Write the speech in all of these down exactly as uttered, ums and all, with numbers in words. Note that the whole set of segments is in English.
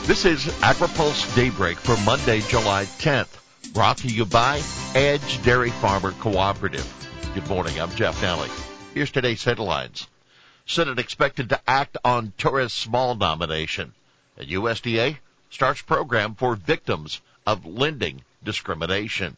This is AgriPulse Daybreak for Monday, July tenth, brought to you by Edge Dairy Farmer Cooperative. Good morning, I'm Jeff Nally. Here's today's headlines. Senate expected to act on Torres Small nomination. And U S D A starts program for victims of lending discrimination.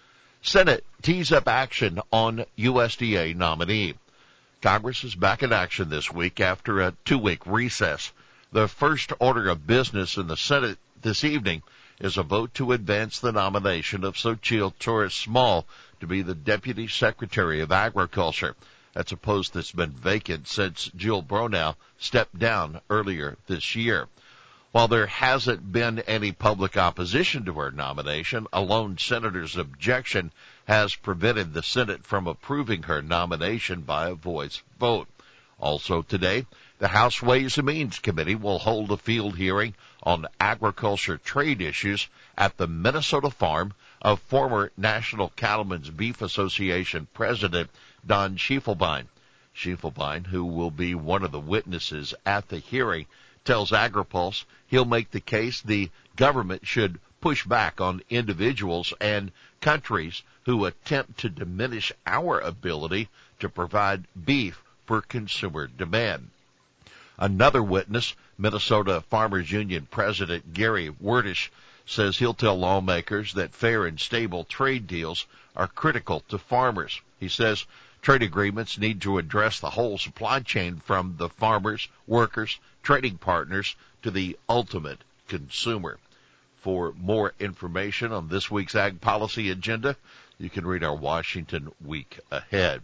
Senate tees up action on U S D A nominee. Congress is back in action this week after a two-week recess. The first order of business in the Senate this evening is a vote to advance the nomination of Xochitl Torres Small to be the Deputy Secretary of Agriculture. That's a post that's been vacant since Jill Bronaugh stepped down earlier this year. While there hasn't been any public opposition to her nomination, a lone senator's objection has prevented the Senate from approving her nomination by a voice vote. Also today, the House Ways and Means Committee will hold a field hearing on agriculture trade issues at the Minnesota farm of former National Cattlemen's Beef Association President Don Schiefelbein. Schiefelbein, who will be one of the witnesses at the hearing, tells AgriPulse he'll make the case the government should push back on individuals and countries who attempt to diminish our ability to provide beef for consumer demand. Another witness, Minnesota Farmers Union President Gary Werdish, says he'll tell lawmakers that fair and stable trade deals are critical to farmers. He says trade agreements need to address the whole supply chain from the farmers, workers, trading partners to the ultimate consumer. For more information on this week's ag policy agenda, you can read our Washington Week Ahead.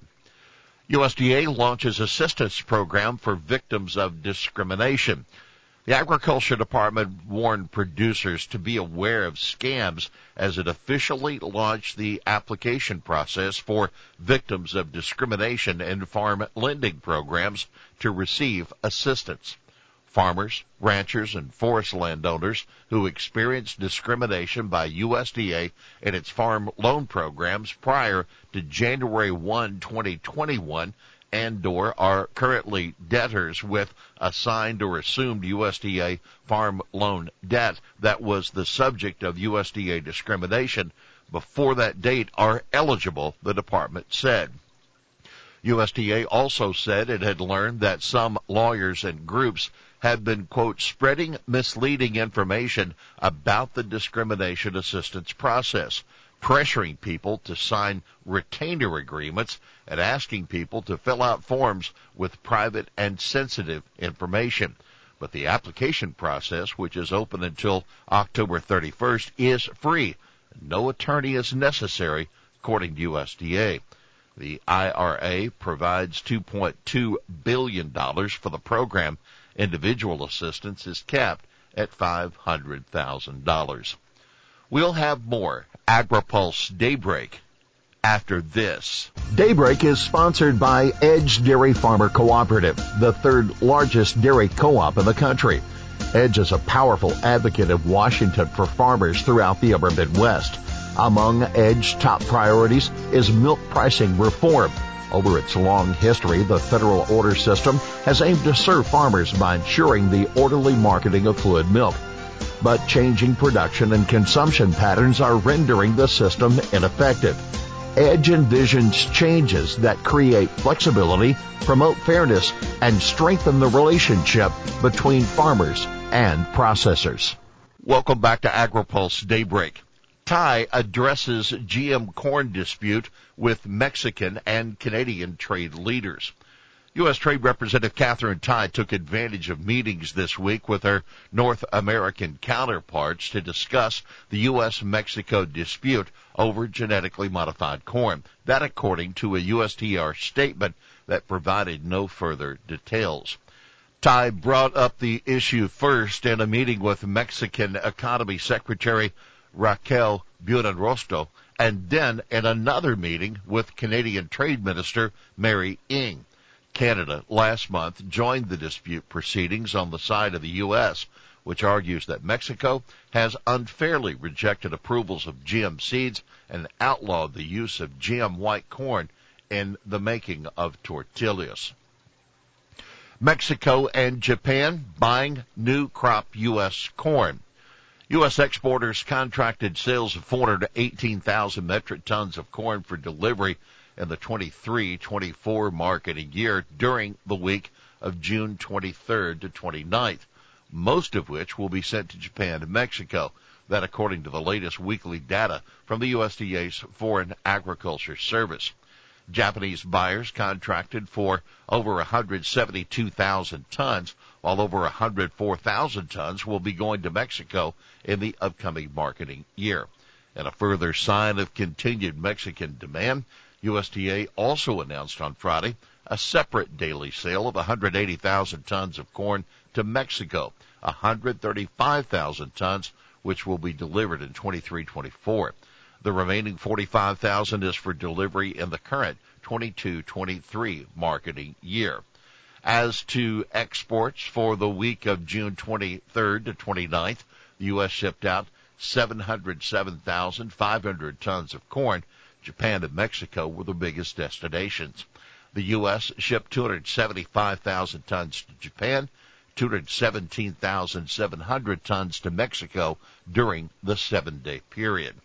U S D A launches assistance program for victims of discrimination. The Agriculture Department warned producers to be aware of scams as it officially launched the application process for victims of discrimination and farm lending programs to receive assistance. Farmers, ranchers, and forest landowners who experienced discrimination by U S D A in its farm loan programs prior to January first, twenty twenty-one, and or are currently debtors with assigned or assumed U S D A farm loan debt that was the subject of U S D A discrimination before that date are eligible, the department said. U S D A also said it had learned that some lawyers and groups had been, quote, spreading misleading information about the discrimination assistance process, pressuring people to sign retainer agreements and asking people to fill out forms with private and sensitive information. But the application process, which is open until October thirty-first, is free. No attorney is necessary, according to U S D A. The I R A provides two point two billion dollars for the program. Individual assistance is capped at five hundred thousand dollars. We'll have more AgriPulse Daybreak after this. Daybreak is sponsored by Edge Dairy Farmer Cooperative, the third largest dairy co-op in the country. Edge is a powerful advocate of Washington for farmers throughout the upper Midwest. Among Edge's top priorities is milk pricing reform. Over its long history, the federal order system has aimed to serve farmers by ensuring the orderly marketing of fluid milk. But changing production and consumption patterns are rendering the system ineffective. Edge envisions changes that create flexibility, promote fairness, and strengthen the relationship between farmers and processors. Welcome back to AgriPulse Daybreak. T I E addresses G M corn dispute with Mexican and Canadian trade leaders. U S. Trade Representative Katherine Tai took advantage of meetings this week with her North American counterparts to discuss the U S Mexico dispute over genetically modified corn. That according to a U S T R statement that provided no further details. Tai brought up the issue first in a meeting with Mexican Economy Secretary Raquel Buenrostro, and then in another meeting with Canadian Trade Minister Mary Ng. Canada last month joined the dispute proceedings on the side of the U S, which argues that Mexico has unfairly rejected approvals of G M seeds and outlawed the use of G M white corn in the making of tortillas. Mexico and Japan buying new crop U S corn. U S exporters contracted sales of four hundred eighteen thousand metric tons of corn for delivery in the twenty-three twenty-four marketing year during the week of June twenty-third to twenty-ninth, most of which will be sent to Japan and Mexico. That according to the latest weekly data from the U S D A's Foreign Agriculture Service. Japanese buyers contracted for over one hundred seventy-two thousand tons, while over one hundred four thousand tons will be going to Mexico in the upcoming marketing year. And a further sign of continued Mexican demand, U S D A also announced on Friday a separate daily sale of one hundred eighty thousand tons of corn to Mexico, one hundred thirty-five thousand tons, which will be delivered in twenty-three twenty-four. The remaining forty-five thousand is for delivery in the current twenty-two twenty-three marketing year. As to exports for the week of June twenty-third to twenty-ninth, the U S shipped out seven hundred seven thousand five hundred tons of corn. Japan and Mexico were the biggest destinations. The U S shipped two hundred seventy-five thousand tons to Japan, two hundred seventeen thousand seven hundred tons to Mexico during the seven-day period.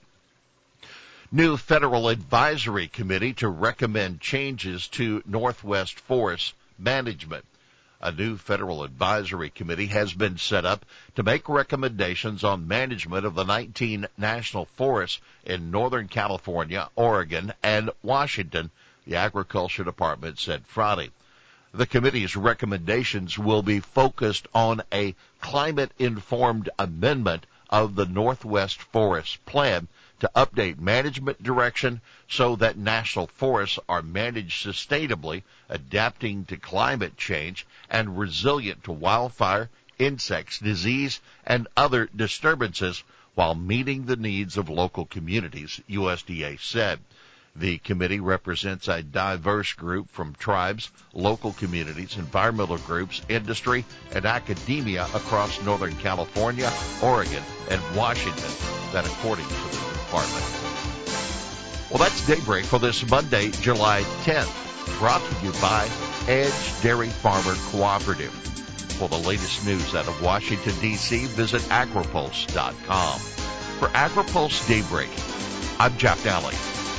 New federal advisory committee to recommend changes to Northwest Forest management. A new federal advisory committee has been set up to make recommendations on management of the nineteen national forests in Northern California, Oregon, and Washington, the Agriculture Department said Friday. The committee's recommendations will be focused on a climate-informed amendment of the Northwest Forest Plan to update management direction so that national forests are managed sustainably, adapting to climate change, and resilient to wildfire, insects, disease, and other disturbances while meeting the needs of local communities, U S D A said. The committee represents a diverse group from tribes, local communities, environmental groups, industry, and academia across Northern California, Oregon, and Washington, that according to the department. Well, that's Daybreak for this Monday, July tenth, brought to you by Edge Dairy Farmer Cooperative. For the latest news out of Washington, D C, visit agripulse dot com. For AgriPulse Daybreak, I'm Jeff Nally.